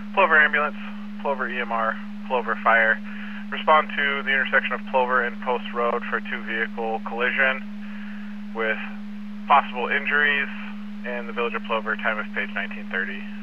Plover Ambulance, Plover EMR, Plover Fire. Respond to the intersection of Plover and Post Road for a two-vehicle collision with possible injuries in the village of Plover. Time is page 1930.